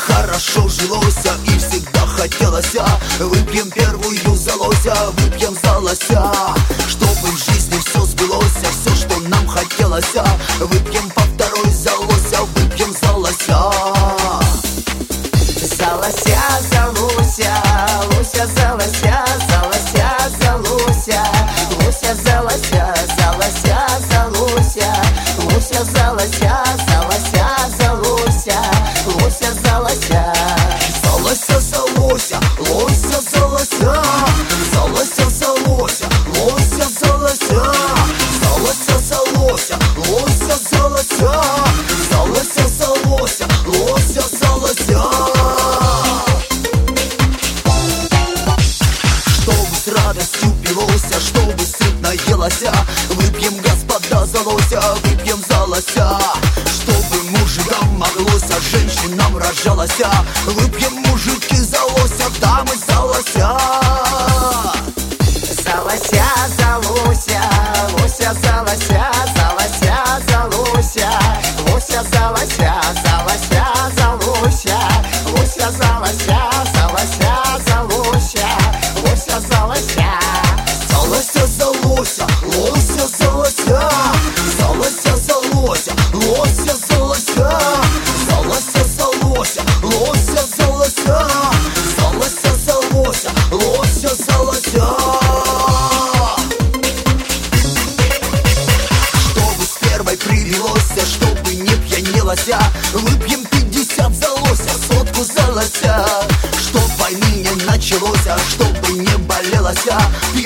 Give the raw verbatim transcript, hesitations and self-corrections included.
хорошо жилось и всегда хотелось. Выпьем первую за лося, выпьем за лося, чтобы в жизни все сбылось, все, что нам хотелось. Выпьем по второй за лося, выпьем за лося. За лося, за лося, лося за лося, за лося, за лося, лося за лося, за лося, за лося, лося за лося, за лося, за лося, лося за лося. За лося, за лося, лося за лося, за лося, за лося, лося за лося, за лося, за лося, лося за лося, за лося, за лося, лося за лося. Чтобы с радостью пилося, чтобы сытно елося, выпьем, господа, за лося, выпьем за лося. Чтобы мужикам моглося, женщинам рожалося, выпьем, мужики, за лося, дамы, за лося. За лося, за лося, лося за лося, за лося, за лося, лося за лося, за лося, за лося, лося за лося, за лося, за лося, лося за лося. За лося, за лося, лося за лося, за лося, за лося, лося за лося, за лося, за лося, лося за лося, за лося, за лося, лося за лося. Чтобы с первой привелось, чтобы не пьянелося, выпьем пятьдесят за лося, сотку за лося. Чтоб войны не началось, чтобы не болелося,